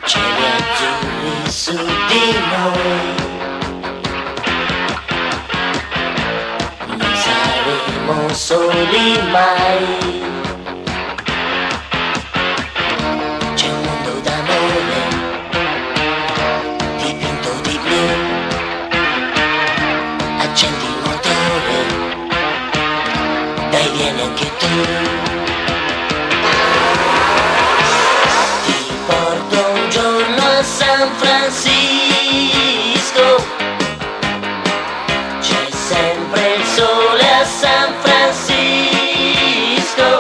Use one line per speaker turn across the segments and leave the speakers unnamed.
cieli azzurri su di noi, non saremo soli mai. C'è un mondo d'amore dipinto di blu, accendi il motore, dai vieni anche tu. Porto un giorno a San Francisco, c'è sempre il sole a San Francisco.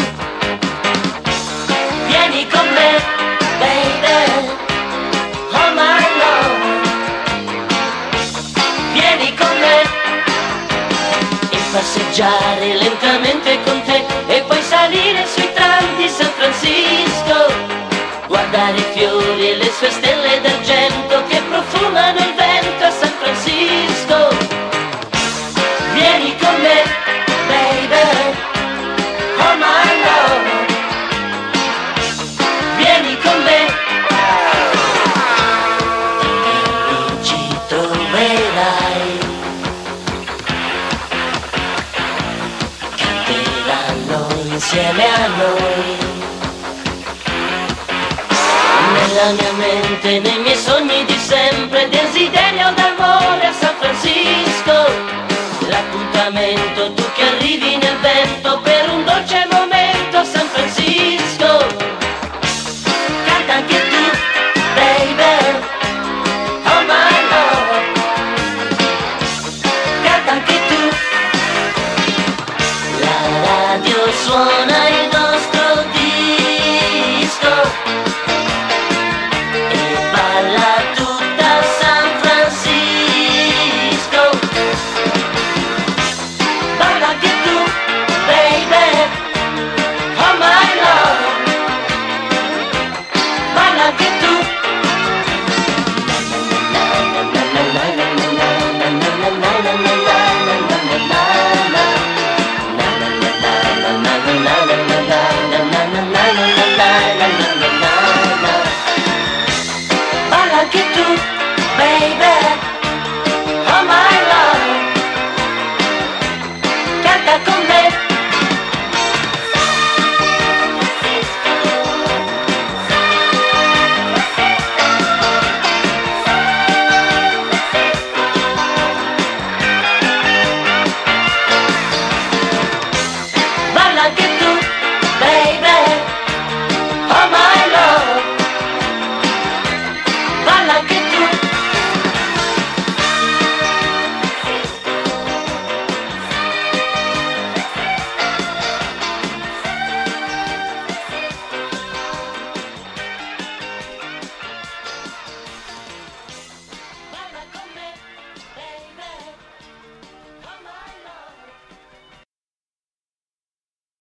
Vieni con me, baby, oh my love. Vieni con me e passeggiare lentamente con te e poi salire sui tram di San Francisco. Guardare i fiori e le sue stelle d'argento che profumano il vento a San Francisco. Vieni con me, baby, oh my love. Vieni con me e lì ci troverai. Canteranno insieme a noi. Nella mia mente, nei miei sogni di sempre, desiderio d'amore a San Francisco. L'appuntamento, tu che arrivi nel vento per un dolce momento a San Francisco. Canta anche tu, baby, oh my love. Canta anche tu. La radio suona il